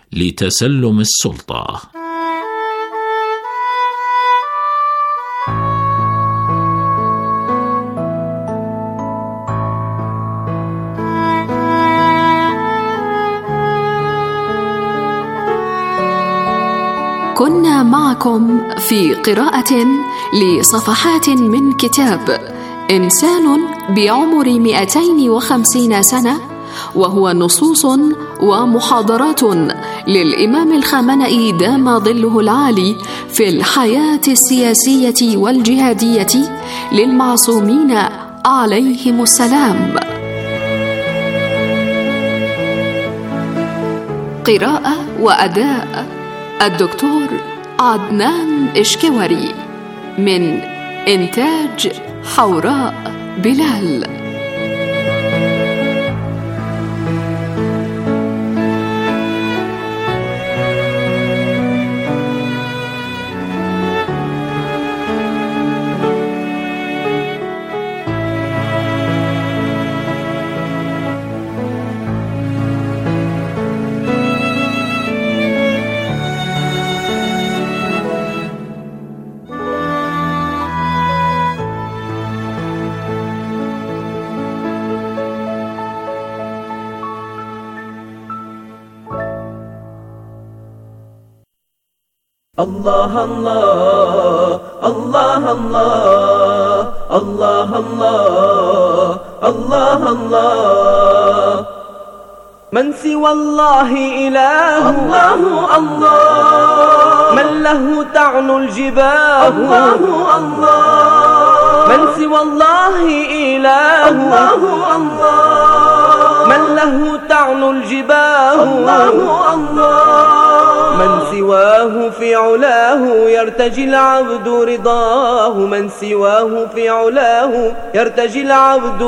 لتسلم السلطة. كنا معكم في قراءة لصفحات من كتاب إنسان بعمر مئتين وخمسين سنة، وهو نصوص ومحاضرات للإمام الخامنئي دام ظله العالي في الحياة السياسية والجهادية للمعصومين عليهم السلام. قراءة وأداء الدكتور عدنان إشكوري، من إنتاج حوراء بلال. الله الله الله الله الله الله الله الله من سوى الله إله الله الله من له تعنو الجباه الله الله من سوى الله إله الله الله من له تعنو الجباه الله الله من سواه في علاه يرتجي العبد رضاه من سواه في علاه يرتجي العبد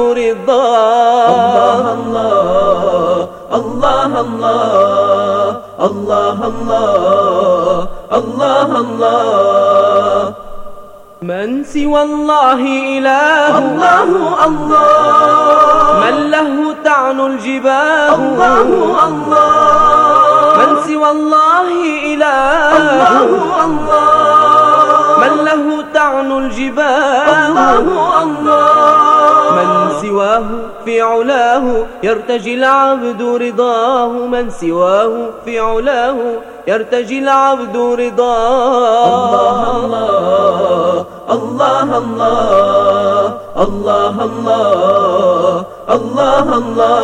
رضاه. الله الله الله الله الله الله الله من سوى الله إله الله الله من له تعنو الجباه الله الله من سوى الله إله الله الله من له تعنو الجباه الله الله من سواه في علاه يرتجي العبد رضاه من سواه في علاه يرتجي العبد رضاه. الله الله الله الله الله الله الله